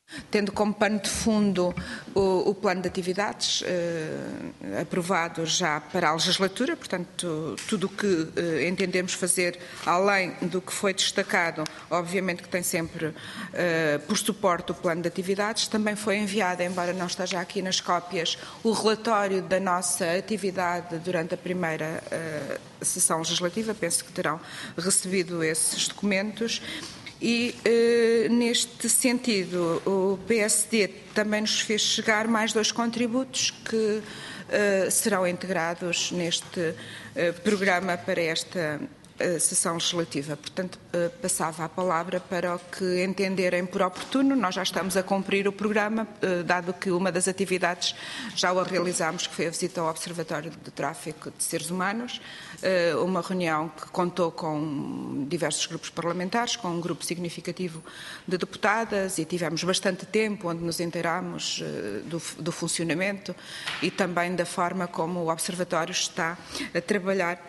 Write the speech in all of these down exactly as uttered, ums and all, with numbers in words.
Tendo como pano de fundo o, o plano de atividades eh, aprovado já para a legislatura, portanto, tudo o que eh, entendemos fazer, além do que foi destacado, obviamente que tem sempre eh, por suporte o plano de atividades, também foi enviado, embora não esteja aqui nas cópias, o relatório da nossa atividade durante a primeira eh, sessão legislativa, penso que terão recebido esses documentos. E, eh, neste sentido, o P S D também nos fez chegar mais dois contributos que eh, serão integrados neste eh, programa para esta eh, sessão legislativa. Portanto, eh, passava a palavra para o que entenderem por oportuno. Nós já estamos a cumprir o programa, eh, dado que uma das atividades já o realizámos, que foi a visita ao Observatório de Tráfico de Seres Humanos, uma reunião que contou com diversos grupos parlamentares, com um grupo significativo de deputadas, e tivemos bastante tempo onde nos inteirámos do, do funcionamento e também da forma como o Observatório está a trabalhar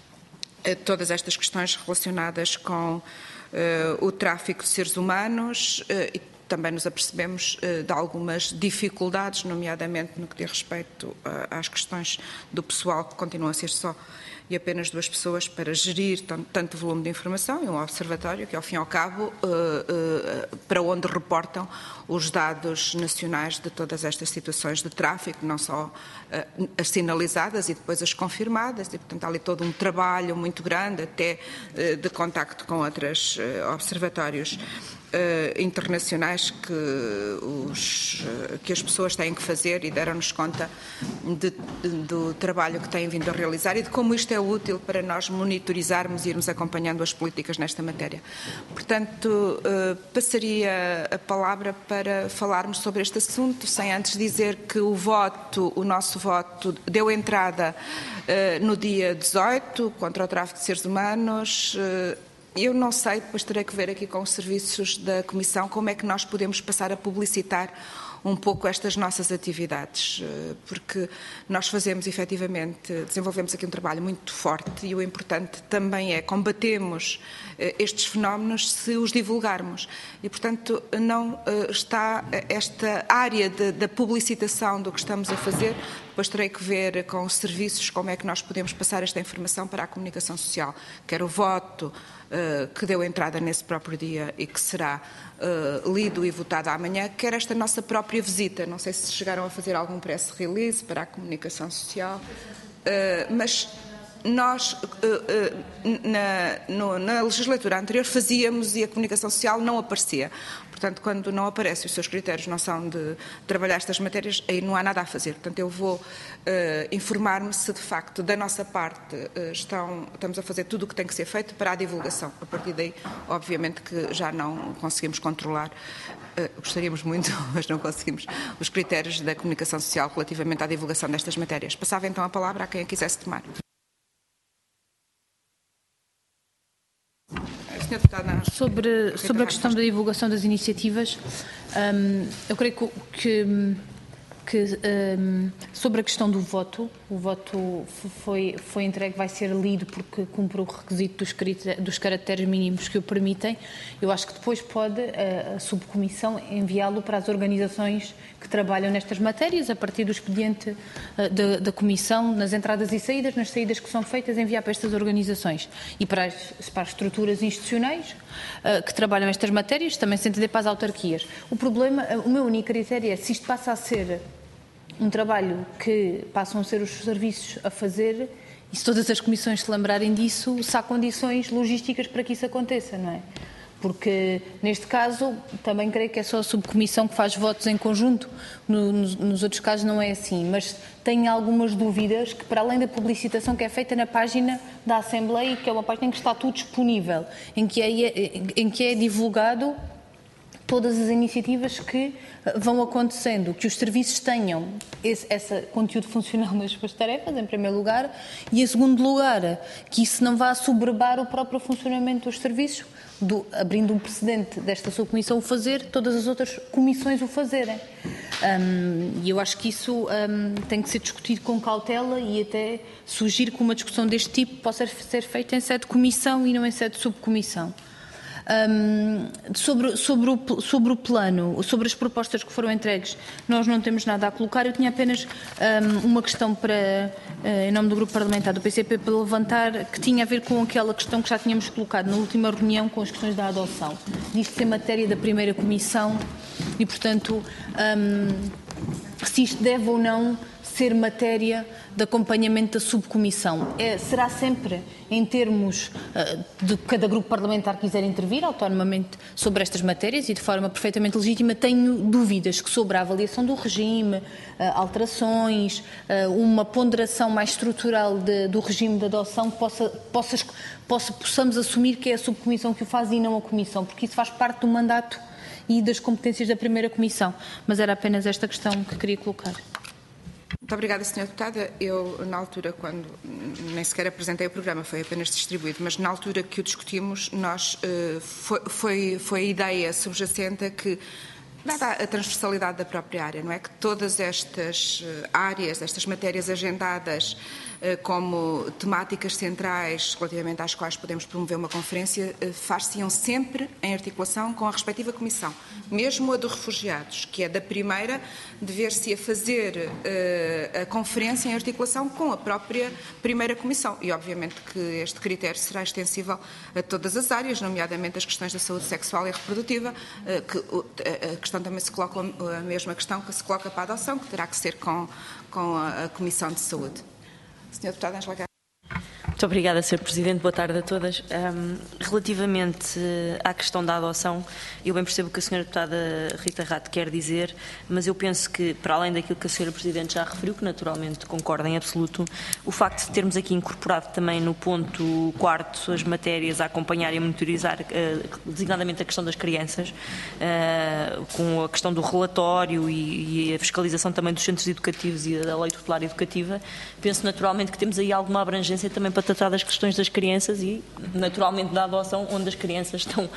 todas estas questões relacionadas com uh, o tráfico de seres humanos uh, e também nos apercebemos uh, de algumas dificuldades, nomeadamente no que diz respeito uh, às questões do pessoal, que continua a ser só e apenas duas pessoas para gerir tanto volume de informação, e um observatório que, ao fim e ao cabo, para onde reportam os dados nacionais de todas estas situações de tráfico, não só as sinalizadas e depois as confirmadas, e, portanto, há ali todo um trabalho muito grande, até de contacto com outros observatórios Uh, internacionais que, os, uh, que as pessoas têm que fazer, e deram-nos conta de, de, do trabalho que têm vindo a realizar e de como isto é útil para nós monitorizarmos e irmos acompanhando as políticas nesta matéria. Portanto, uh, passaria a palavra para falarmos sobre este assunto, sem antes dizer que o voto, o nosso voto, deu entrada uh, no dia dezoito contra o tráfico de seres humanos. Uh, Eu não sei, depois terei que ver aqui com os serviços da Comissão como é que nós podemos passar a publicitar um pouco estas nossas atividades, porque nós fazemos, efetivamente, desenvolvemos aqui um trabalho muito forte, e o importante também é combatemos estes fenómenos se os divulgarmos. E, portanto, não está esta área de, da publicitação do que estamos a fazer. Depois terei que ver com os serviços como é que nós podemos passar esta informação para a comunicação social, quer o voto uh, que deu entrada nesse próprio dia e que será uh, lido e votado amanhã, quer esta nossa própria visita. Não sei se chegaram a fazer algum press release para a comunicação social, uh, mas nós, uh, uh, na, no, na legislatura anterior, fazíamos e a comunicação social não aparecia. Portanto, quando não aparece e os seus critérios não são de trabalhar estas matérias, aí não há nada a fazer. Portanto, eu vou uh, informar-me se, de facto, da nossa parte, uh, estão, estamos a fazer tudo o que tem que ser feito para a divulgação. A partir daí, obviamente, que já não conseguimos controlar, uh, gostaríamos muito, mas não conseguimos, os critérios da comunicação social relativamente à divulgação destas matérias. Passava então a palavra a quem a quisesse tomar. Sobre, sobre a questão da divulgação das iniciativas, um, eu creio que, que, que um, sobre a questão do voto, o voto foi, foi entregue, vai ser lido porque cumpre o requisito dos, dos caracteres mínimos que o permitem. Eu acho que depois pode a, a subcomissão enviá-lo para as organizações que trabalham nestas matérias, a partir do expediente uh, da, da Comissão, nas entradas e saídas, nas saídas que são feitas, enviar para estas organizações e para as, para as estruturas institucionais uh, que trabalham estas matérias, também se entender para as autarquias. O problema, uh, o meu único critério é, se isto passa a ser um trabalho que passam a ser os serviços a fazer, e se todas as comissões se lembrarem disso, se há condições logísticas para que isso aconteça, não é? Porque, neste caso, também creio que é só a subcomissão que faz votos em conjunto. No, nos, nos outros casos não é assim. Mas tenho algumas dúvidas que, para além da publicitação que é feita na página da Assembleia, que é uma página em que está tudo disponível, em que é, em que é divulgado todas as iniciativas que vão acontecendo, que os serviços tenham esse, esse conteúdo funcional nas suas tarefas, em primeiro lugar, e, em segundo lugar, que isso não vá soberbar o próprio funcionamento dos serviços, do, abrindo um precedente desta sua comissão o fazer, todas as outras comissões o fazerem. Um, e eu acho que isso um, tem que ser discutido com cautela, e até sugiro que uma discussão deste tipo possa ser feita em sede de comissão e não em sede de subcomissão. Um, sobre, sobre, o, sobre o plano, sobre as propostas que foram entregues, nós não temos nada a colocar. Eu tinha apenas um, uma questão para, uh, em nome do Grupo Parlamentar do P C P, para levantar, que tinha a ver com aquela questão que já tínhamos colocado na última reunião com as questões da adoção. Diz ser matéria da primeira comissão e, portanto, um, se isto deve ou não ser matéria de acompanhamento da subcomissão. É, será sempre em termos uh, de cada grupo parlamentar quiser intervir autonomamente sobre estas matérias e de forma perfeitamente legítima. Tenho dúvidas que sobre a avaliação do regime, uh, alterações, uh, uma ponderação mais estrutural de, do regime de adoção possa, possa, possa, possamos assumir que é a subcomissão que o faz e não a comissão, porque isso faz parte do mandato e das competências da primeira comissão. Mas era apenas esta questão que queria colocar. Muito obrigada, senhora Deputada. Eu, na altura, quando nem sequer apresentei o programa, foi apenas distribuído, mas na altura que o discutimos, nós, foi, foi, foi a ideia subjacente que, dada a transversalidade da própria área, não é? Que todas estas áreas, estas matérias agendadas como temáticas centrais relativamente às quais podemos promover uma conferência, far-se-iam sempre em articulação com a respectiva comissão. Mesmo a dos refugiados, que é da primeira, dever-se a fazer uh, a conferência em articulação com a própria primeira comissão. E, obviamente, que este critério será extensível a todas as áreas, nomeadamente as questões da saúde sexual e reprodutiva, uh, que uh, a questão também se coloca, a mesma questão que se coloca para a adoção, que terá que ser com, com a, a Comissão de Saúde. senhora Deputada Ângela Gás. Muito obrigada, senhor Presidente. Boa tarde a todas. Um, relativamente à questão da adoção, eu bem percebo o que a senhora Deputada Rita Rato quer dizer, mas eu penso que, para além daquilo que a senhora Presidente já referiu, que naturalmente concordo em absoluto, o facto de termos aqui incorporado também no ponto quarto as matérias a acompanhar e a monitorizar, uh, designadamente a questão das crianças, uh, com a questão do relatório e, e a fiscalização também dos centros educativos e da lei tutelar educativa, penso naturalmente que temos aí alguma abrangência também para tratar das questões das crianças e, naturalmente, da adoção, onde as crianças estão uh,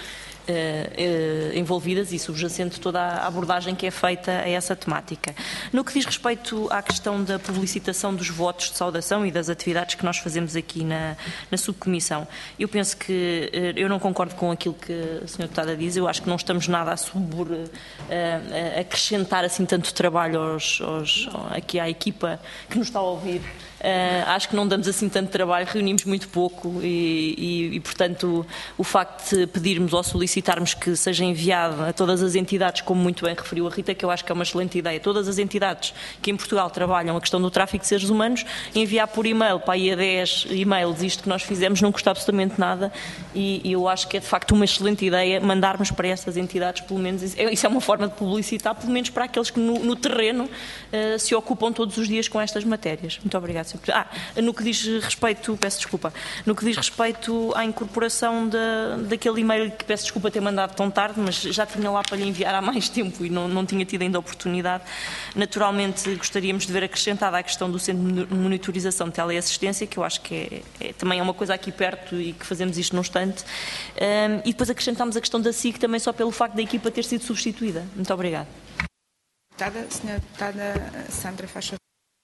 uh, envolvidas e subjacente toda a abordagem que é feita a essa temática. No que diz respeito à questão da publicitação dos votos de saudação e das atividades que nós fazemos aqui na, na subcomissão, eu penso que uh, eu não concordo com aquilo que a senhora Deputada diz, eu acho que não estamos nada a, subur, uh, a acrescentar assim tanto trabalho aos, aos, aqui à equipa que nos está a ouvir. Uh, acho que não damos assim tanto trabalho, reunimos muito pouco e, e, e, portanto, o facto de pedirmos ou solicitarmos que seja enviado a todas as entidades, como muito bem referiu a Rita, que eu acho que é uma excelente ideia, todas as entidades que em Portugal trabalham a questão do tráfico de seres humanos, enviar por e-mail para aí a dez e-mails isto que nós fizemos não custa absolutamente nada e, e eu acho que é de facto uma excelente ideia mandarmos para essas entidades, pelo menos, isso é uma forma de publicitar, pelo menos para aqueles que no, no terreno uh, se ocupam todos os dias com estas matérias. Muito obrigada. Ah, no que diz respeito, peço desculpa, no que diz respeito à incorporação da, daquele e-mail que peço desculpa ter mandado tão tarde, mas já tinha lá para lhe enviar há mais tempo e não, não tinha tido ainda a oportunidade. Naturalmente gostaríamos de ver acrescentada a questão do Centro de Monitorização de Teleassistência, que eu acho que é, é, também é uma coisa aqui perto e que fazemos isto num instante. Um, e depois acrescentámos a questão da S I C também só pelo facto da equipa ter sido substituída. Muito obrigada. Deputada, senhora Deputada Sandra, faz favor.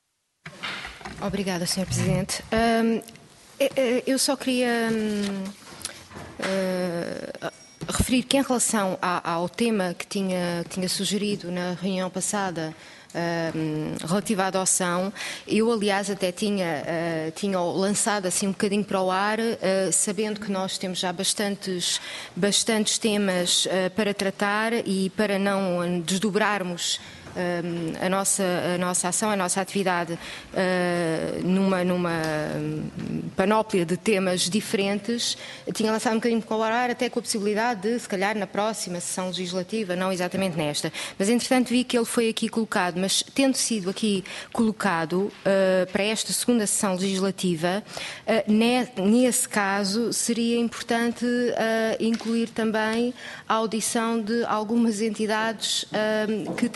Obrigada, senhor Presidente. Um, eu só queria um, uh, referir que, em relação a, ao tema que tinha, que tinha sugerido na reunião passada, uh, relativa à adoção, eu, aliás, até tinha, uh, tinha lançado assim um bocadinho para o ar, uh, sabendo que nós temos já bastantes, bastantes temas uh, para tratar e para não desdobrarmos a nossa, a nossa ação, a nossa atividade uh, numa, numa panóplia de temas diferentes, tinha lançado um bocadinho com o ar, até com a possibilidade de, se calhar, na próxima sessão legislativa, não exatamente nesta. Mas, entretanto, vi que ele foi aqui colocado, mas tendo sido aqui colocado uh, para esta segunda sessão legislativa, uh, ne, nesse caso, seria importante uh, incluir também a audição de algumas entidades uh, que tratam estes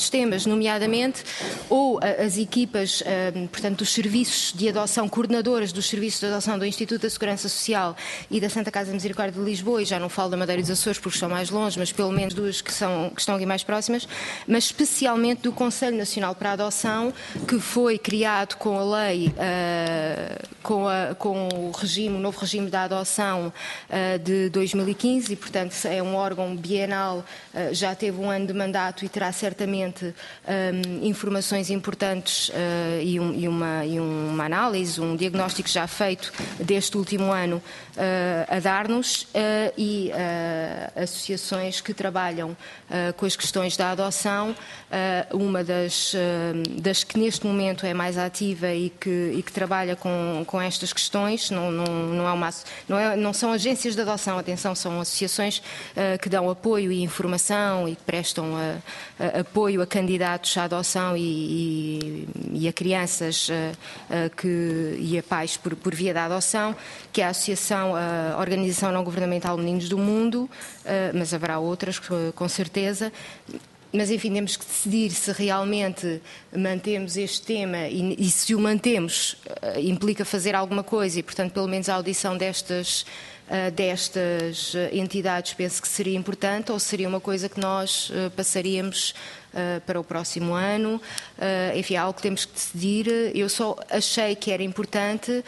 nestes temas, nomeadamente ou as equipas, portanto, dos serviços de adoção, coordenadoras dos serviços de adoção do Instituto da Segurança Social e da Santa Casa de Misericórdia de Lisboa, e já não falo da Madeira e dos Açores porque estão mais longe, mas pelo menos duas que, são, que estão aqui mais próximas, mas especialmente do Conselho Nacional para a Adoção, que foi criado com a lei, uh, com, a, com o regime, o novo regime da adoção uh, de dois mil e quinze, e portanto é um órgão bienal, uh, já teve um ano de mandato e terá certamente um, informações importantes uh, e, um, e, uma, e uma análise, um diagnóstico já feito deste último ano uh, a dar-nos, uh, e uh, associações que trabalham uh, com as questões da adoção, uh, uma das, uh, das que neste momento é mais ativa e que, e que trabalha com, com estas questões, não, não, não, é uma, não, é, não são agências de adoção, atenção, são associações uh, que dão apoio e informação e que prestam uh, uh, apoio a candidatos à adoção e, e, e a crianças uh, uh, que, e a pais por, por via da adoção, que é a Associação, a Organização Não Governamental Meninos do Mundo, uh, mas haverá outras com certeza. Mas, enfim, temos que decidir se realmente mantemos este tema e, e se o mantemos uh, implica fazer alguma coisa e, portanto, pelo menos a audição destas, uh, destas entidades penso que seria importante, ou seria uma coisa que nós uh, passaríamos Uh, para o próximo ano. Uh, enfim, é algo que temos que decidir. Eu só achei que era importante, uh,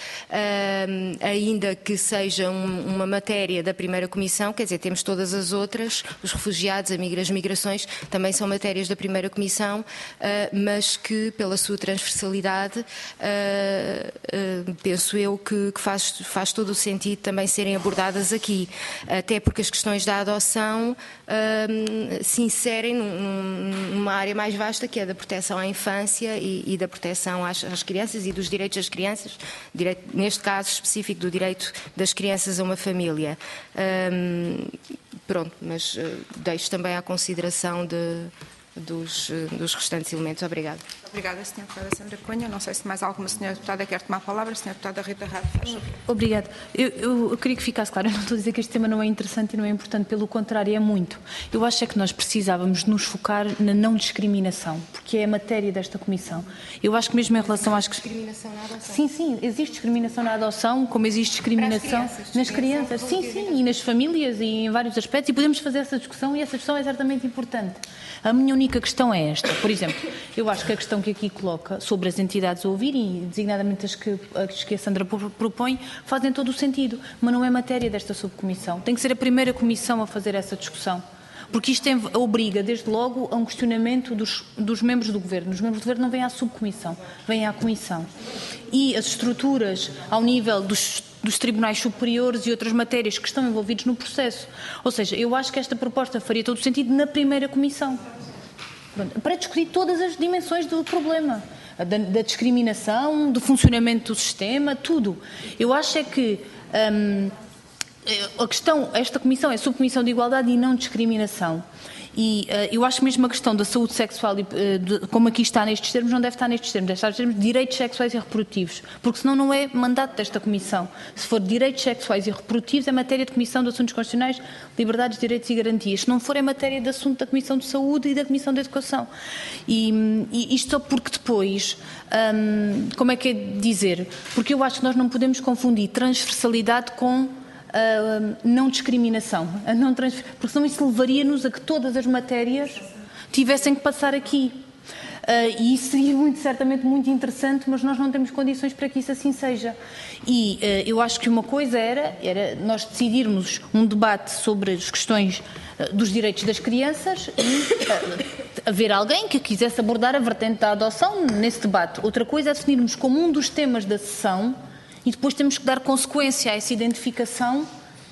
ainda que seja um, uma matéria da primeira comissão, quer dizer, temos todas as outras, os refugiados, as migrações, também são matérias da primeira comissão, uh, mas que pela sua transversalidade, uh, uh, penso eu que, que faz, faz todo o sentido também serem abordadas aqui, até porque as questões da adoção uh, se inserem num, numa área mais vasta, que é da proteção à infância e, e da proteção às, às crianças e dos direitos das crianças, direito, neste caso específico do direito das crianças a uma família. Um, pronto, mas uh, deixo também à consideração de, dos, uh, dos restantes elementos. Obrigada. Obrigada, senhora Deputada Sandra Cunha. Não sei se mais alguma senhora Deputada quer tomar a palavra. Senhora Deputada Rita Rado, faz favor. Obrigada. Eu, eu, eu queria que ficasse claro, eu não estou a dizer que este tema não é interessante e não é importante, pelo contrário, é muito. Eu acho é que nós precisávamos nos focar na não discriminação, porque é a matéria desta comissão. Eu acho que mesmo em relação às... Discriminação na adoção? Sim, sim, existe discriminação na adoção, como existe discriminação crianças, nas crianças. Sim, sim, e nas famílias e em vários aspectos, e podemos fazer essa discussão e essa discussão é certamente importante. A minha única questão é esta. Por exemplo, eu acho que a questão que aqui coloca sobre as entidades a ouvir, e designadamente as que, as que a Sandra propõe, fazem todo o sentido, mas não é matéria desta subcomissão. Tem que ser a primeira comissão a fazer essa discussão. Porque isto tem, obriga, desde logo, a um questionamento dos, dos membros do Governo. Os membros do Governo não vêm à subcomissão, vêm à Comissão. E as estruturas, ao nível dos, dos tribunais superiores e outras matérias que estão envolvidos no processo. Ou seja, eu acho que esta proposta faria todo o sentido na primeira Comissão. Pronto, para discutir todas as dimensões do problema. Da, da discriminação, do funcionamento do sistema, tudo. Eu acho é que... Hum, a questão, esta comissão é a subcomissão de igualdade e não discriminação. E uh, eu acho mesmo a questão da saúde sexual, uh, de, como aqui está nestes termos, não deve estar nestes termos, deve estar nestes termos de direitos sexuais e reprodutivos, porque senão não é mandato desta comissão. Se for direitos sexuais e reprodutivos, é matéria de Comissão de Assuntos Constitucionais, Liberdades, Direitos e Garantias. Se não for, é matéria de assunto da Comissão de Saúde e da Comissão de Educação. E, e isto só porque depois, um, como é que é dizer? Porque eu acho que nós não podemos confundir transversalidade com Uh, não discriminação, a não trans... porque senão isso levaria-nos a que todas as matérias tivessem que passar aqui. Uh, e isso seria muito, certamente muito interessante, mas nós não temos condições para que isso assim seja. E uh, eu acho que uma coisa era, era nós decidirmos um debate sobre as questões uh, dos direitos das crianças e uh, haver alguém que quisesse abordar a vertente da adoção nesse debate. Outra coisa é definirmos como um dos temas da sessão e depois temos que dar consequência a essa identificação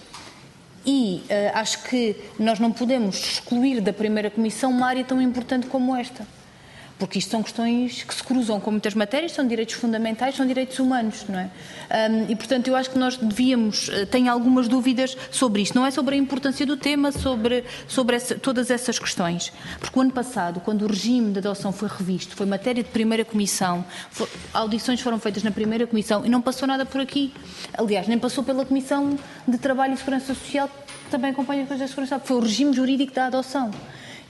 e uh, acho que nós não podemos excluir da primeira comissão uma área tão importante como esta. Porque isto são questões que se cruzam com muitas matérias, são direitos fundamentais, são direitos humanos, não é? Um, e, portanto, eu acho que nós devíamos, tenho algumas dúvidas sobre isto. Não é sobre a importância do tema, sobre, sobre essa, todas essas questões. Porque o ano passado, quando o regime de adoção foi revisto, foi matéria de primeira comissão, for, audições foram feitas na primeira comissão e não passou nada por aqui. Aliás, nem passou pela Comissão de Trabalho e Segurança Social, que também acompanha as coisas da Segurança Social, que foi o regime jurídico da adoção.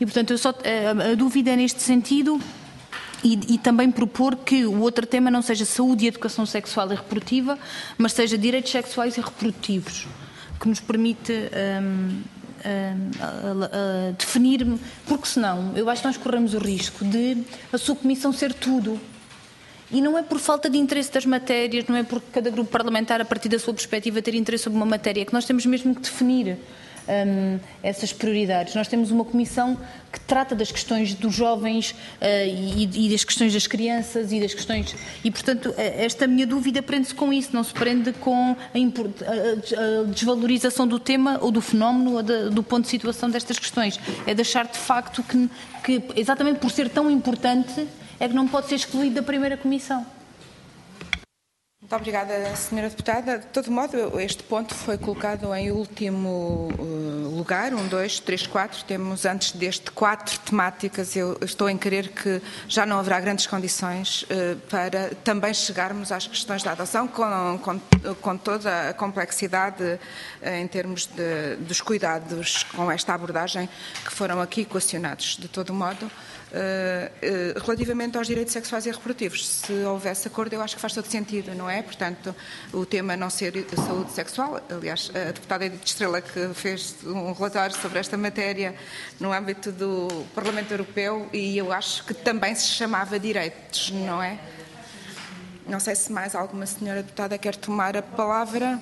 E, portanto, eu só, a, a dúvida é neste sentido. E, e também propor que o outro tema não seja saúde e educação sexual e reprodutiva, mas seja direitos sexuais e reprodutivos, que nos permite um, um, a, a, a definir, porque senão eu acho que nós corremos o risco de a subcomissão ser tudo. E não é por falta de interesse das matérias, não é porque cada grupo parlamentar, a partir da sua perspectiva, ter interesse sobre uma matéria, é que nós temos mesmo que definir Um, essas prioridades. Nós temos uma comissão que trata das questões dos jovens uh, e, e das questões das crianças e das questões... E, portanto, esta minha dúvida prende-se com isso, não se prende com a, import... a desvalorização do tema ou do fenómeno ou de, do ponto de situação destas questões. É deixar, de facto, que, que exatamente por ser tão importante é que não pode ser excluído da primeira comissão. Muito obrigada, senhora Deputada. De todo modo, este ponto foi colocado em último uh, lugar, um, dois, três, quatro. Temos antes deste quatro temáticas. Eu estou em crer que já não haverá grandes condições uh, para também chegarmos às questões da adoção, com, com, com toda a complexidade uh, em termos de, dos cuidados com esta abordagem que foram aqui equacionados. De todo modo, Uh, uh, relativamente aos direitos sexuais e reprodutivos, se houvesse acordo, eu acho que faz todo sentido, não é? Portanto, o tema não ser saúde sexual, aliás, a deputada Edith Estrela, que fez um relatório sobre esta matéria no âmbito do Parlamento Europeu, e eu acho que também se chamava direitos, não é? Não sei se mais alguma senhora deputada quer tomar a palavra.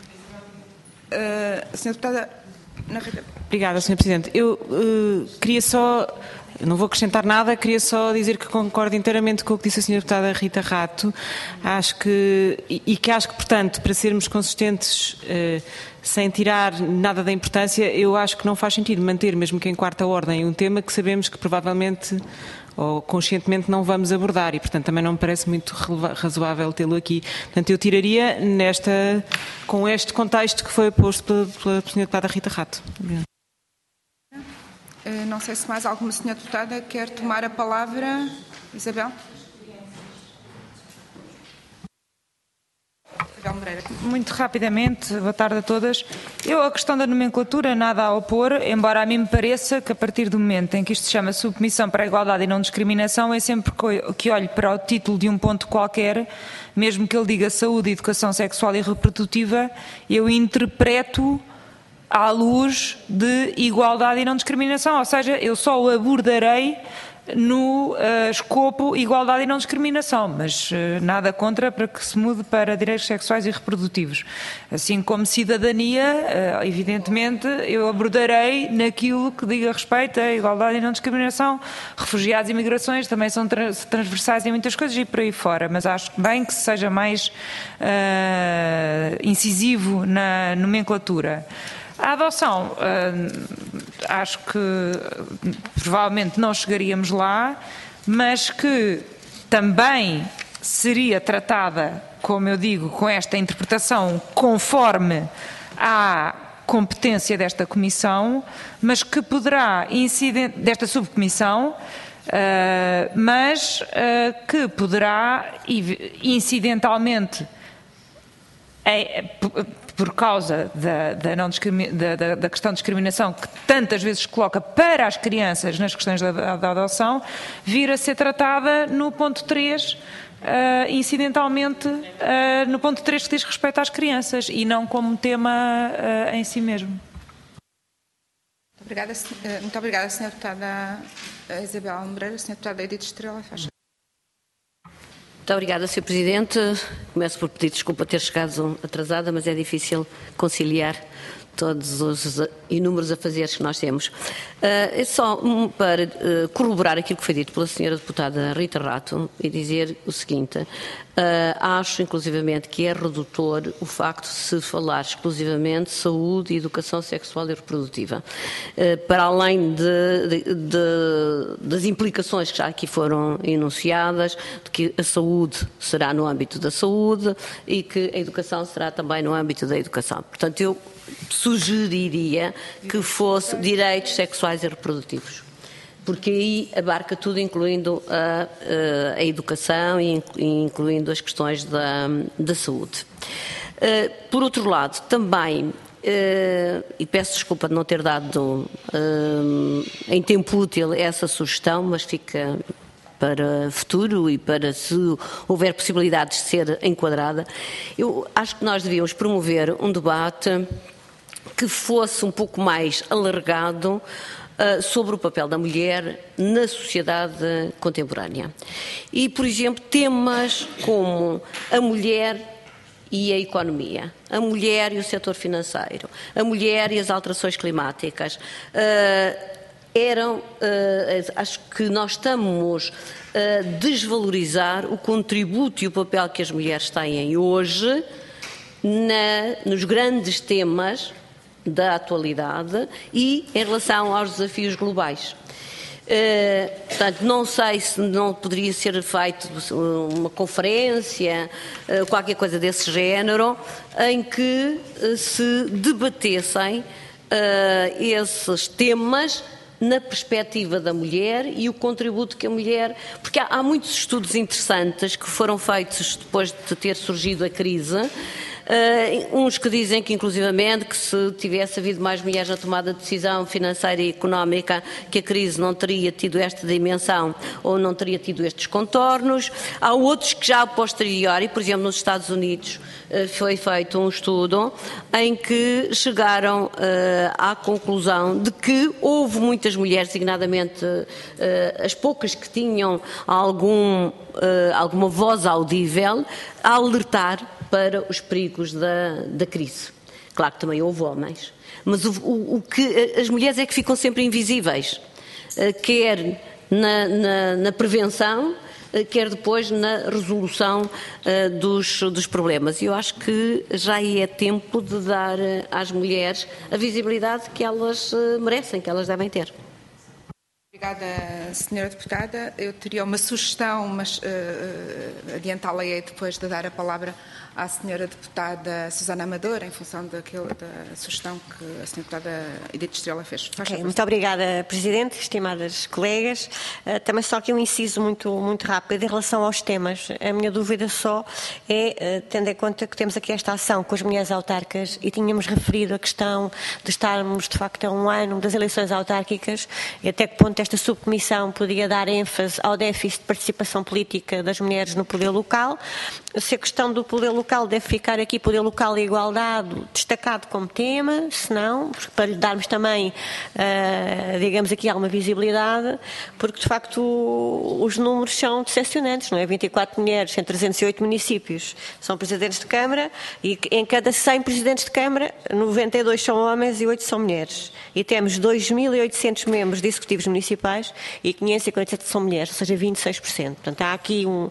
Uh, senhora deputada... Não... Obrigada, senhora Presidente. Eu uh, queria só... Não vou acrescentar nada, queria só dizer que concordo inteiramente com o que disse a senhora Deputada Rita Rato. Acho que, e, e que acho que, portanto, para sermos consistentes, eh, sem tirar nada da importância, eu acho que não faz sentido manter, mesmo que em quarta ordem, um tema que sabemos que provavelmente ou conscientemente não vamos abordar e, portanto, também não me parece muito razoável tê-lo aqui. Portanto, eu tiraria nesta, com este contexto que foi posto pela, pela senhora Deputada Rita Rato. Obrigada. Não sei se mais alguma senhora deputada quer tomar a palavra. Isabel? Isabel Moreira. Muito rapidamente, boa tarde a todas. Eu, a questão da nomenclatura, nada a opor, embora a mim me pareça que a partir do momento em que isto se chama Subcomissão para a Igualdade e Não Discriminação, é sempre que olho para o título de um ponto qualquer, mesmo que ele diga Saúde, Educação Sexual e Reprodutiva, eu interpreto à luz de igualdade e não discriminação, ou seja, eu só o abordarei no uh, escopo igualdade e não discriminação, mas uh, nada contra para que se mude para direitos sexuais e reprodutivos. Assim como cidadania, uh, evidentemente, eu abordarei naquilo que diga respeito à igualdade e não discriminação. Refugiados e migrações também são transversais em muitas coisas e por aí fora, mas acho bem que seja mais uh, incisivo na nomenclatura. A adoção, uh, acho que provavelmente não chegaríamos lá, mas que também seria tratada, como eu digo, com esta interpretação conforme à competência desta comissão, mas que poderá, desta subcomissão, uh, mas uh, que poderá incidentalmente, é, por causa da, da, não da, da questão de discriminação que tantas vezes se coloca para as crianças nas questões da, da adoção, vir a ser tratada no ponto três, uh, incidentalmente, uh, no ponto três que diz respeito às crianças e não como tema uh, em si mesmo. Muito obrigada, muito obrigada, senhora Deputada Isabel Moreira. Senhora Deputada Edith Estrela, faz. Muito obrigada, senhor Presidente. Começo por pedir desculpa ter chegado atrasada, mas é difícil conciliar todos os inúmeros afazeres que nós temos. Uh, é só um, para uh, corroborar aquilo que foi dito pela senhora Deputada Rita Rato e dizer o seguinte, uh, acho inclusivamente que é redutor o facto de se falar exclusivamente de saúde e educação sexual e reprodutiva, uh, para além de, de, de, das implicações que já aqui foram enunciadas, de que a saúde será no âmbito da saúde e que a educação será também no âmbito da educação. Portanto, eu sugeriria que fosse direitos sexuais e reprodutivos, porque aí abarca tudo, incluindo a, a educação e incluindo as questões da, da saúde. Por outro lado, também e peço desculpa de não ter dado em tempo útil essa sugestão, mas fica para futuro e para se houver possibilidades de ser enquadrada. Eu acho que nós devíamos promover um debate que fosse um pouco mais alargado uh, sobre o papel da mulher na sociedade contemporânea. E, por exemplo, temas como a mulher e a economia, a mulher e o setor financeiro, a mulher e as alterações climáticas, uh, eram, uh, acho que nós estamos a desvalorizar o contributo e o papel que as mulheres têm hoje na, nos grandes temas da atualidade e em relação aos desafios globais. Uh, portanto, não sei se não poderia ser feito uma conferência, uh, qualquer coisa desse género, em que uh, se debatessem uh, esses temas na perspectiva da mulher e o contributo que a mulher... Porque há, há muitos estudos interessantes que foram feitos depois de ter surgido a crise. Uh, uns que dizem que, inclusivamente, que se tivesse havido mais mulheres na tomada de decisão financeira e económica, que a crise não teria tido esta dimensão ou não teria tido estes contornos. Há outros que já a posteriori, por exemplo, nos Estados Unidos, uh, foi feito um estudo em que chegaram uh, à conclusão de que houve muitas mulheres, designadamente uh, as poucas que tinham algum, uh, alguma voz audível, a alertar para os perigos da, da crise. Claro que também houve homens, mas o, o, o que as mulheres é que ficam sempre invisíveis, quer na, na, na prevenção, quer depois na resolução uh, dos, dos problemas. E eu acho que já é tempo de dar às mulheres a visibilidade que elas uh, merecem, que elas devem ter. Obrigada, senhora Deputada. Eu teria uma sugestão, mas uh, adiantá-la-ei depois de dar a palavra à senhora Deputada Susana Amador, em função daquilo, da sugestão que a senhora Deputada Edith Estrela fez. Okay, muito obrigada, Presidente, estimadas colegas. Uh, também só aqui um inciso muito, muito rápido em relação aos temas. A minha dúvida só é, uh, tendo em conta que temos aqui esta ação com as mulheres autárquicas e tínhamos referido a questão de estarmos, de facto, a um ano das eleições autárquicas, e até que ponto esta subcomissão podia dar ênfase ao déficit de participação política das mulheres no poder local, se a questão do poder local deve ficar aqui, poder local e igualdade, destacado como tema, se não, para lhe darmos também, uh, digamos aqui, alguma visibilidade, porque de facto os números são decepcionantes, não é? vinte e quatro mulheres em trezentos e oito municípios são presidentes de Câmara e em cada cem presidentes de Câmara, noventa e dois são homens e oito são mulheres. E temos dois mil e oitocentos membros de executivos municipais e quinhentos e quarenta e sete são mulheres, ou seja, vinte e seis por cento. Portanto, há aqui um,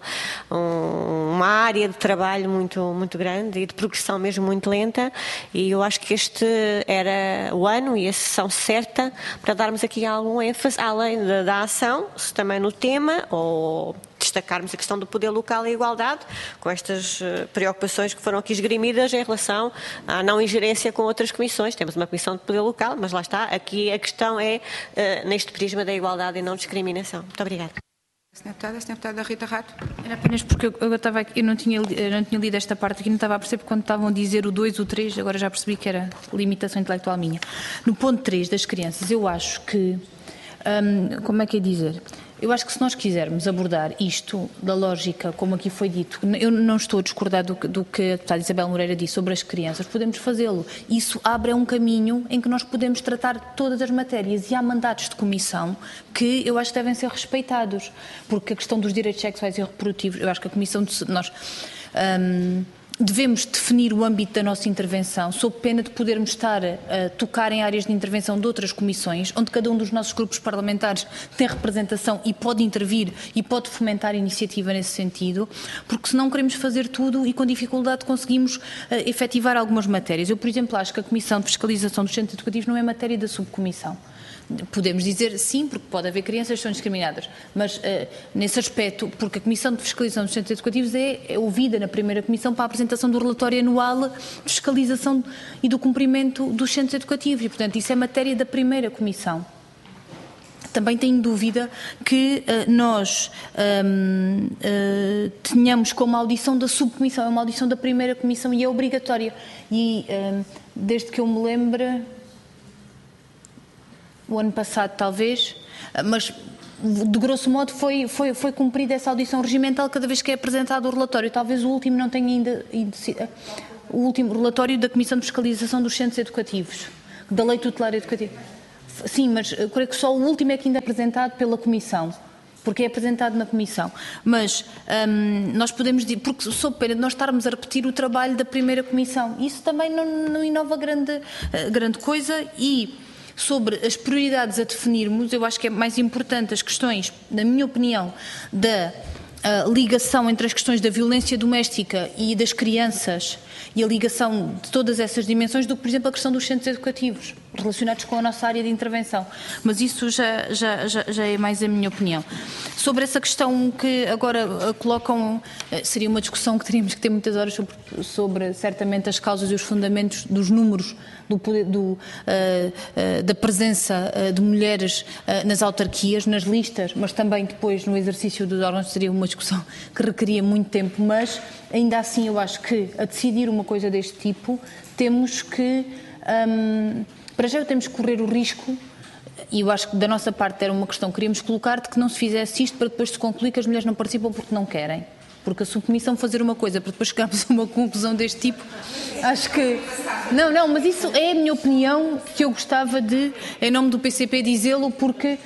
um, uma área de trabalho muito, muito grande e de progressão mesmo muito lenta, e eu acho que este era o ano e a sessão certa para darmos aqui algum ênfase, além da, da ação, se também no tema, ou destacarmos a questão do poder local e a igualdade, com estas uh, preocupações que foram aqui esgrimidas em relação à não ingerência com outras comissões. Temos uma comissão de poder local, mas lá está, aqui a questão é uh, neste prisma da igualdade e não discriminação. Muito obrigada. Senhora Deputada, Senhora Deputada Rita Rato. Era apenas porque eu, eu, estava aqui, eu, não tinha, eu não tinha lido esta parte aqui, não estava a perceber quando estavam a dizer o dois, o três, agora já percebi que era limitação intelectual minha. No ponto três das crianças, eu acho que, hum, como é que é dizer? Eu acho que se nós quisermos abordar isto da lógica, como aqui foi dito, eu não estou a discordar do, do que a deputada Isabel Moreira disse sobre as crianças, podemos fazê-lo. Isso abre um caminho em que nós podemos tratar todas as matérias, e há mandatos de comissão que eu acho que devem ser respeitados, porque a questão dos direitos sexuais e reprodutivos, eu acho que a comissão de nós... Hum, devemos definir o âmbito da nossa intervenção, sob pena de podermos estar a tocar em áreas de intervenção de outras comissões, onde cada um dos nossos grupos parlamentares tem representação e pode intervir e pode fomentar iniciativa nesse sentido, porque senão queremos fazer tudo e com dificuldade conseguimos uh, efetivar algumas matérias. Eu, por exemplo, acho que a Comissão de Fiscalização dos Centros Educativos não é matéria da subcomissão. Podemos dizer sim, porque pode haver crianças que são discriminadas, mas uh, nesse aspecto, porque a Comissão de Fiscalização dos Centros Educativos é, é ouvida na primeira Comissão para a apresentação do relatório anual de fiscalização e do cumprimento dos centros educativos, e portanto isso é matéria da primeira Comissão. Também tenho dúvida que uh, nós um, uh, tenhamos como audição da subcomissão, é uma audição da primeira Comissão e é obrigatória. E, um, desde que eu me lembre, o ano passado talvez, mas de grosso modo foi, foi, foi cumprida essa audição regimental cada vez que é apresentado o relatório. Talvez o último não tenha ainda, o último relatório da Comissão de Fiscalização dos Centros Educativos, da Lei Tutelar Educativa. Sim, mas eu creio que só o último é que ainda é apresentado pela Comissão, porque é apresentado na Comissão. Mas hum, nós podemos dizer, porque sob pena de nós estarmos a repetir o trabalho da primeira Comissão, isso também não, não inova grande, grande coisa. E sobre as prioridades a definirmos, eu acho que é mais importante as questões, na minha opinião, da a ligação entre as questões da violência doméstica e das crianças e a ligação de todas essas dimensões do que, por exemplo, a questão dos centros educativos relacionados com a nossa área de intervenção. Mas isso já, já, já, já é mais a minha opinião. Sobre essa questão que agora colocam, seria uma discussão que teríamos que ter muitas horas sobre, sobre certamente as causas e os fundamentos dos números do, do, uh, uh, da presença uh, de mulheres uh, nas autarquias, nas listas, mas também depois no exercício dos órgãos. Seria uma discussão que requeria muito tempo, mas ainda assim eu acho que a decidir uma coisa deste tipo temos que, um, para já temos que correr o risco, e eu acho que da nossa parte era uma questão que queríamos colocar, de que não se fizesse isto para depois se concluir que as mulheres não participam porque não querem. Porque a subcomissão fazer uma coisa para depois chegarmos a uma conclusão deste tipo, acho que... Não, não, mas isso é a minha opinião, que eu gostava de, em nome do P C P, dizê-lo, porque...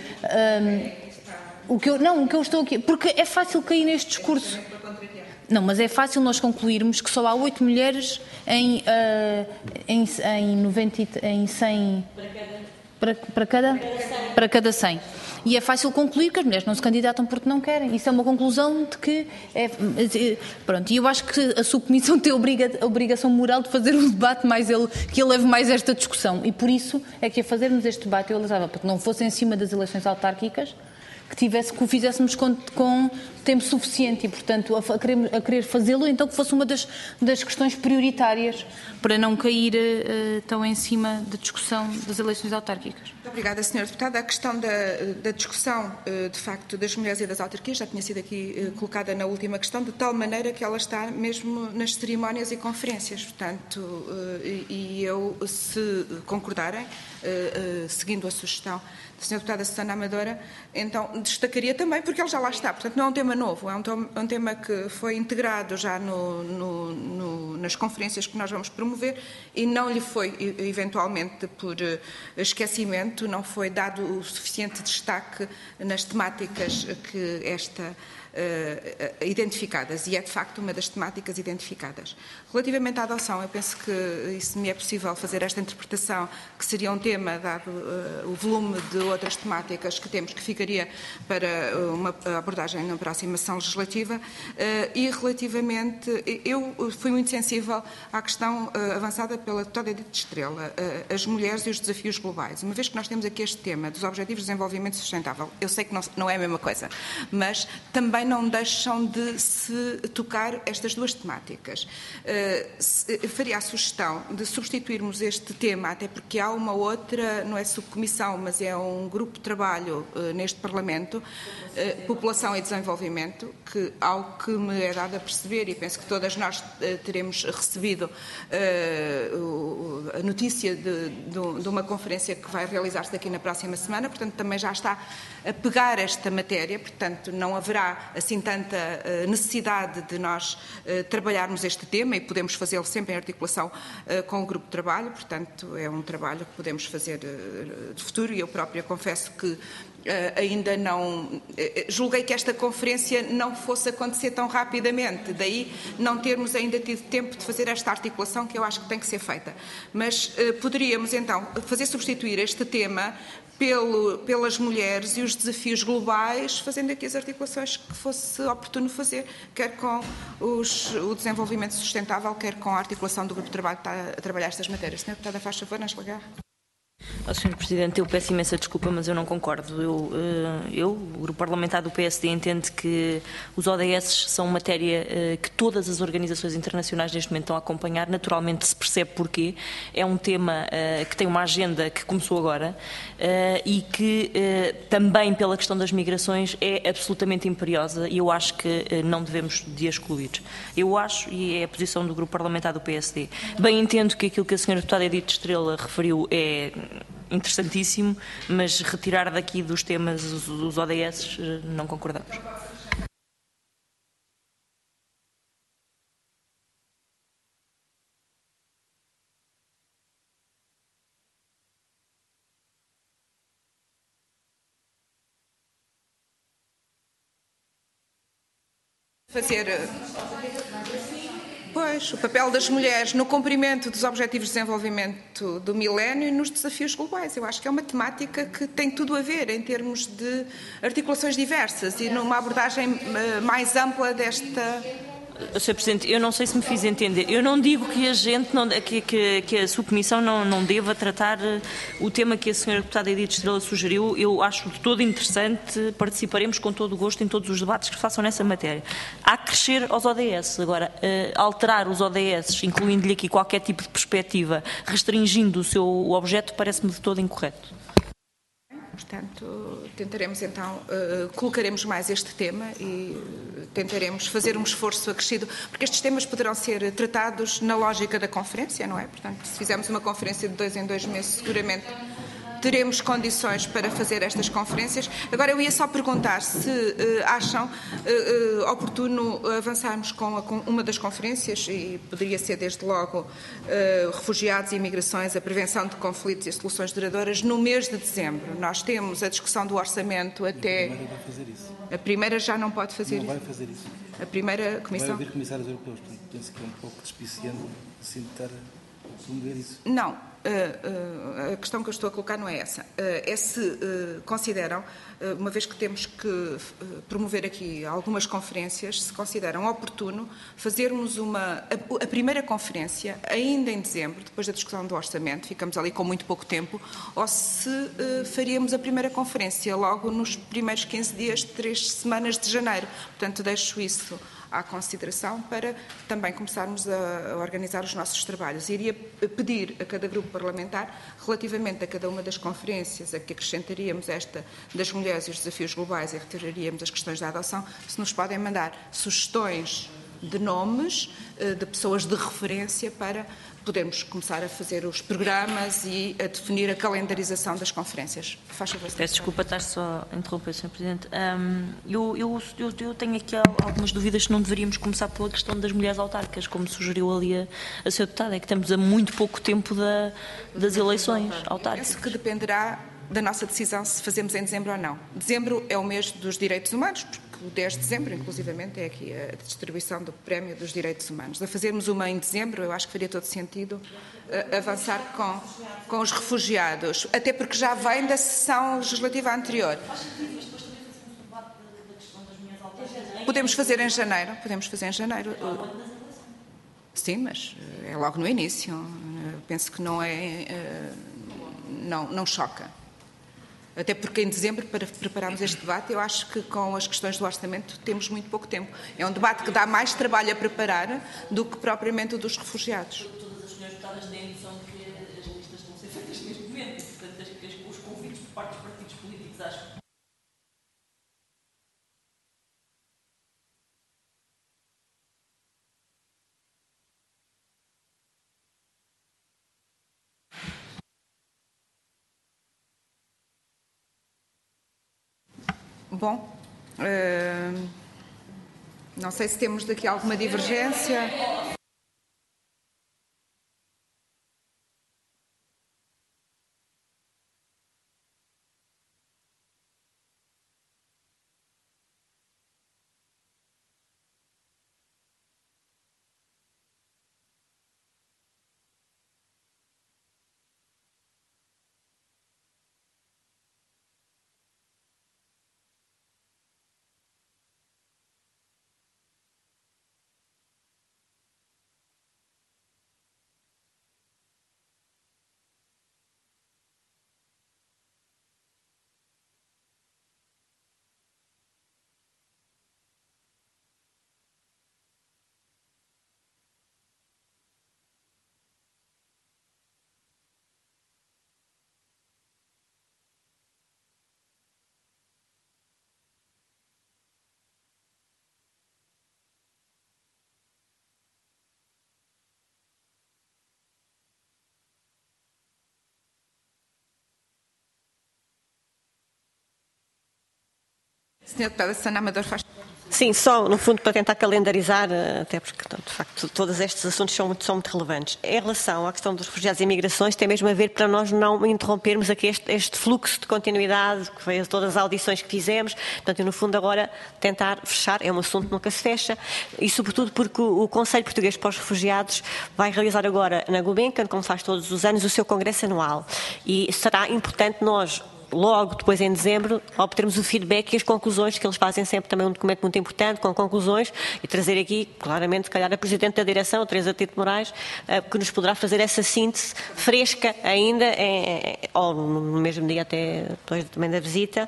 Um, o que eu, não, o que eu estou aqui... Porque é fácil cair neste discurso. Não, mas é fácil nós concluirmos que só há oito mulheres em, uh, em, em, noventa, em cem... Para, para, cada, para cada cem. E é fácil concluir que as mulheres não se candidatam porque não querem. Isso é uma conclusão de que... É, pronto, e eu acho que a subcomissão tem a, obriga, a obrigação moral de fazer um debate mais, ele, que eleve mais esta discussão. E por isso é que a fazermos este debate, eu alertava para que não fosse em cima das eleições autárquicas, que, tivesse, que o fizéssemos com, com tempo suficiente e, portanto, a, a querer, a querer fazê-lo, então que fosse uma das, das questões prioritárias para não cair uh, tão em cima da discussão das eleições autárquicas. Muito obrigada, senhora Deputada. A questão da, da discussão, uh, de facto, das mulheres e das autarquias já tinha sido aqui uh, colocada na última questão, de tal maneira que ela está mesmo nas cerimónias e conferências. Portanto, uh, e, e eu, se concordarem, uh, uh, seguindo a sugestão da senhora Deputada Susana Amadora, então destacaria também, porque ele já lá está. Portanto, não é um tema novo, é um, tom, um tema que foi integrado já no, no, no, nas conferências que nós vamos promover e não lhe foi, eventualmente, por esquecimento, não foi dado o suficiente destaque nas temáticas que esta... Uh, identificadas, e é de facto uma das temáticas identificadas. Relativamente à adoção, eu penso que isso me é possível fazer esta interpretação, que seria um tema, dado uh, o volume de outras temáticas que temos, que ficaria para uma abordagem na próxima sessão legislativa, uh, e relativamente, eu fui muito sensível à questão uh, avançada pela deputada Edith Estrela, uh, as mulheres e os desafios globais. Uma vez que nós temos aqui este tema dos Objetivos de Desenvolvimento Sustentável, eu sei que não, não é a mesma coisa, mas também não deixam de se tocar estas duas temáticas. Uh, faria a sugestão de substituirmos este tema, até porque há uma outra, não é subcomissão, mas é um grupo de trabalho uh, neste Parlamento, uh, População e Desenvolvimento, que, ao que me é dado a perceber, e penso que todas nós uh, teremos recebido uh, a notícia de, de, de uma conferência que vai realizar-se daqui na próxima semana, portanto também já está a pegar esta matéria, portanto não haverá assim tanta uh, necessidade de nós uh, trabalharmos este tema e podemos fazê-lo sempre em articulação uh, com o grupo de trabalho, portanto é um trabalho que podemos fazer uh, de futuro e eu própria confesso que Uh, ainda não... Uh, julguei que esta conferência não fosse acontecer tão rapidamente, daí não termos ainda tido tempo de fazer esta articulação que eu acho que tem que ser feita. Mas uh, poderíamos então fazer substituir este tema pelo, pelas mulheres e os desafios globais, fazendo aqui as articulações que fosse oportuno fazer, quer com os, o desenvolvimento sustentável, quer com a articulação do grupo de trabalho que está a trabalhar estas matérias. senhora Deputada, faz favor, não eslagar. Oh, senhor Presidente, eu peço imensa desculpa, mas eu não concordo. Eu, eu, o Grupo Parlamentar do P S D, entende que os O D S são matéria que todas as organizações internacionais neste momento estão a acompanhar. Naturalmente se percebe porquê. É um tema que tem uma agenda que começou agora e que também pela questão das migrações é absolutamente imperiosa e eu acho que não devemos de excluir. Eu acho, e é a posição do Grupo Parlamentar do P S D. Bem entendo que aquilo que a senhora Deputada Edith Estrela referiu é interessantíssimo, mas retirar daqui dos temas os, os O D S não concordamos. Fazer... Pois, o papel das mulheres no cumprimento dos Objetivos de Desenvolvimento do Milénio e nos desafios globais. Eu acho que é uma temática que tem tudo a ver em termos de articulações diversas e numa abordagem mais ampla desta... senhor Presidente, eu não sei se me fiz entender. Eu não digo que a gente, não, que, que, que a subcomissão não, não deva tratar o tema que a senhora Deputada Edith Estrela sugeriu. Eu acho de todo interessante, participaremos com todo o gosto em todos os debates que se façam nessa matéria. Há que crescer aos O D S. Agora, uh, alterar os O D S, incluindo-lhe aqui qualquer tipo de perspectiva, restringindo o seu objeto, parece-me de todo incorreto. Portanto, tentaremos então, uh, colocaremos mais este tema e tentaremos fazer um esforço acrescido, porque estes temas poderão ser tratados na lógica da conferência, não é? Portanto, se fizermos uma conferência de dois em dois meses, seguramente teremos condições para fazer estas conferências. Agora, eu ia só perguntar se uh, acham uh, uh, oportuno avançarmos com, a, com uma das conferências, e poderia ser desde logo uh, refugiados e imigrações, a prevenção de conflitos e soluções duradouras, no mês de dezembro. Nós temos a discussão do orçamento até... A primeira vai fazer isso. A primeira já não pode fazer não isso. Não vai fazer isso. A primeira comissão... Vai haver comissários europeus, portanto, penso que é um pouco despiciante assim estar a promover isso. Não. Uh, uh, a questão que eu estou a colocar não é essa. Uh, é se uh, consideram, uh, uma vez que temos que uh, promover aqui algumas conferências, se consideram oportuno fazermos uma, a, a primeira conferência ainda em dezembro, depois da discussão do orçamento, ficamos ali com muito pouco tempo, ou se uh, faríamos a primeira conferência logo nos primeiros quinze dias, três semanas de janeiro. Portanto, deixo isso à consideração para também começarmos a, a organizar os nossos trabalhos. Iria pedir a cada grupo parlamentar, relativamente a cada uma das conferências a que acrescentaríamos esta das mulheres e os desafios globais e retiraríamos as questões da adoção, se nos podem mandar sugestões de nomes, de pessoas de referência para podermos começar a fazer os programas e a definir a calendarização das conferências. Faz favor. Peço desculpa estar só a interromper, senhor Presidente. Um, eu, eu, eu, eu tenho aqui algumas dúvidas se não deveríamos começar pela questão das mulheres autárquicas, como sugeriu ali a, a senhora Deputada, é que estamos a muito pouco tempo da, das eleições autárquicas. Penso que dependerá da nossa decisão se fazemos em dezembro ou não. Dezembro é o mês dos direitos humanos, porque o dez de dezembro, inclusivamente, é aqui a distribuição do Prémio dos Direitos Humanos. A fazermos uma em dezembro, eu acho que faria todo sentido uh, avançar com, com os refugiados, até porque já vem da sessão legislativa anterior. Podemos fazer em janeiro, podemos fazer em janeiro. Sim, mas é logo no início. Penso que não é, não, não choca. Até porque em dezembro, para prepararmos este debate, eu acho que com as questões do orçamento temos muito pouco tempo. É um debate que dá mais trabalho a preparar do que propriamente o dos refugiados. Todas as senhoras deputadas têm a noção que as listas estão a ser feitas neste momento, portanto, os convites por parte dos partidos políticos, acho. Bom, uh, não sei se temos daqui alguma divergência. senhora Deputada Susana Amador faz... Sim, só no fundo para tentar calendarizar, até porque de facto todos estes assuntos são muito, são muito relevantes. Em relação à questão dos refugiados e imigrações, tem mesmo a ver para nós não interrompermos aqui este, este fluxo de continuidade, que foi todas as audições que fizemos, portanto, e no fundo agora tentar fechar, é um assunto que nunca se fecha, e sobretudo porque o, o Conselho Português para os Refugiados vai realizar agora na Gulbenkian, como faz todos os anos, o seu congresso anual, e será importante nós, logo depois em dezembro, obtermos o feedback e as conclusões, que eles fazem sempre também um documento muito importante, com conclusões, e trazer aqui, claramente, se calhar a Presidente da Direção, a Teresa Tito Moraes, que nos poderá fazer essa síntese fresca ainda, em, ou no mesmo dia até depois também da visita,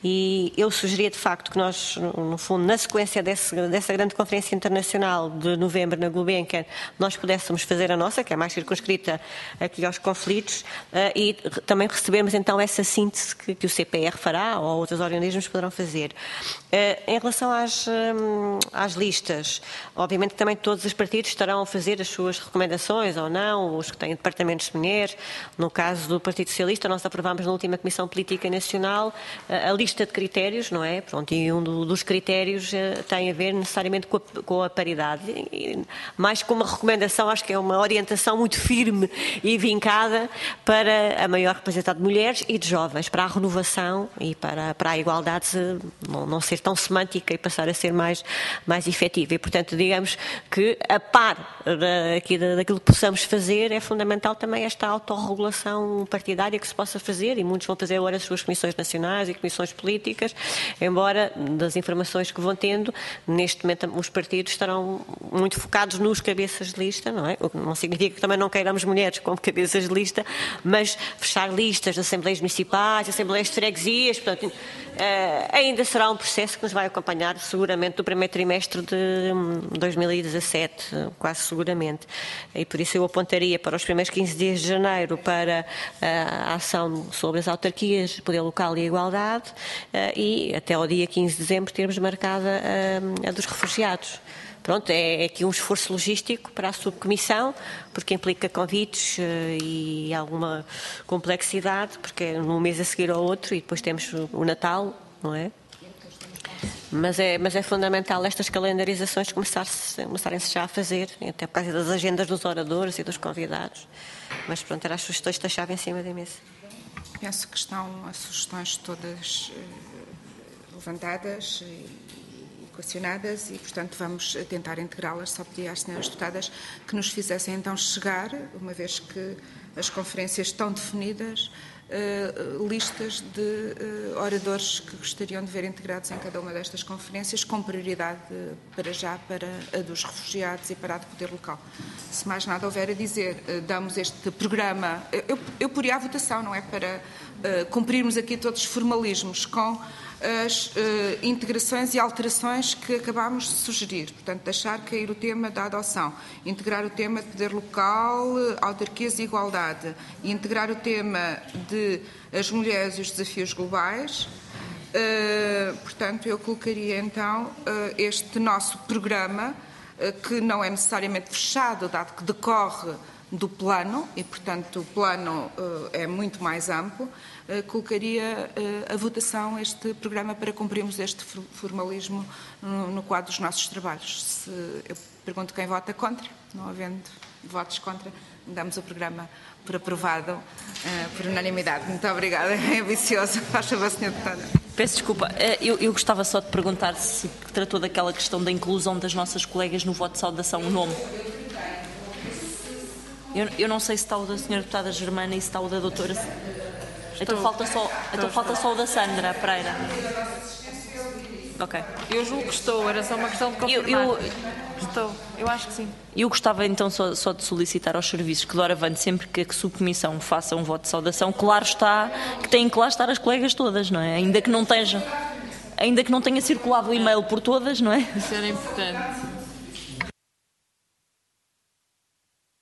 e eu sugeria de facto que nós, no fundo, na sequência desse, dessa grande conferência internacional de novembro na Gulbenkian, nós pudéssemos fazer a nossa, que é mais circunscrita aqui aos conflitos, e também recebermos então essa síntese Que, que o C P R fará ou outros organismos poderão fazer. Uh, em relação às, um, às listas, obviamente também todos os partidos estarão a fazer as suas recomendações ou não, os que têm departamentos de mulheres. No caso do Partido Socialista, nós aprovámos na última Comissão Política Nacional uh, a lista de critérios, não é? Pronto, e um do, dos critérios uh, tem a ver necessariamente com a, com a paridade. E, mais que uma recomendação, acho que é uma orientação muito firme e vincada para a maior representação de mulheres e de jovens, para a renovação e para, para a igualdade não, não ser tão semântica e passar a ser mais, mais efetiva. E, portanto, digamos que a par da, aqui, daquilo que possamos fazer, é fundamental também esta autorregulação partidária que se possa fazer, e muitos vão fazer agora as suas comissões nacionais e comissões políticas, embora das informações que vão tendo, neste momento os partidos estarão muito focados nos cabeças de lista, não é? O que não significa que também não queiramos mulheres como cabeças de lista, mas fechar listas de assembleias municipais, assembleias de freguesias, portanto, uh, ainda será um processo que nos vai acompanhar seguramente do primeiro trimestre de dois mil e dezassete, quase seguramente. E por isso eu apontaria para os primeiros quinze dias de janeiro para uh, a ação sobre as autarquias, poder local e igualdade, uh, e até ao dia quinze de dezembro termos marcada uh, a dos refugiados. Pronto, é aqui um esforço logístico para a subcomissão, porque implica convites uh, e alguma complexidade, porque é num mês a seguir ao outro, e depois temos o Natal, não é? Mas é, mas é fundamental estas calendarizações começarem-se já a fazer, até por causa das agendas dos oradores e dos convidados. Mas pronto, eram as sugestões da chave em cima da mesa. Penso que estão as sugestões todas uh, levantadas e equacionadas e, portanto, vamos tentar integrá-las. Só pedi às senhoras deputadas que nos fizessem então chegar, uma vez que as conferências estão definidas, uh, listas de uh, oradores que gostariam de ver integrados em cada uma destas conferências, com prioridade uh, para já para a dos refugiados e para a de poder local. Se mais nada houver a dizer, uh, damos este programa, eu, eu poria a votação, não é? Para uh, cumprirmos aqui todos os formalismos com as uh, integrações e alterações que acabámos de sugerir. Portanto, deixar cair o tema da adoção, integrar o tema de poder local, autarquias e igualdade, e integrar o tema de as mulheres e os desafios globais. Uh, portanto, eu colocaria então uh, este nosso programa, uh, que não é necessariamente fechado, dado que decorre do plano, e portanto o plano uh, é muito mais amplo, uh, colocaria uh, a votação este programa para cumprirmos este formalismo no, no quadro dos nossos trabalhos. Se, eu pergunto quem vota contra, não havendo votos contra, damos o programa por aprovado uh, por unanimidade. Muito obrigada, é ambicioso. Faz favor, senhora Deputada. Peço desculpa, eu, eu gostava só de perguntar se tratou daquela questão da inclusão das nossas colegas no voto de saudação, o nome. Eu, eu não sei se está o da senhora Deputada Germana e se está o da doutora... Estou. Então falta só, estou, então falta só o da Sandra Pereira. Ok. Eu julgo que estou, era só uma questão de confirmar. Eu, eu, estou, eu acho que sim. Eu gostava então só, só de solicitar aos serviços que, doravante, sempre que a subcomissão faça um voto de saudação, claro está que têm que lá estar as colegas todas, não é? Ainda que não tenham, ainda que não tenha circulado o e-mail por todas, não é? Isso era importante.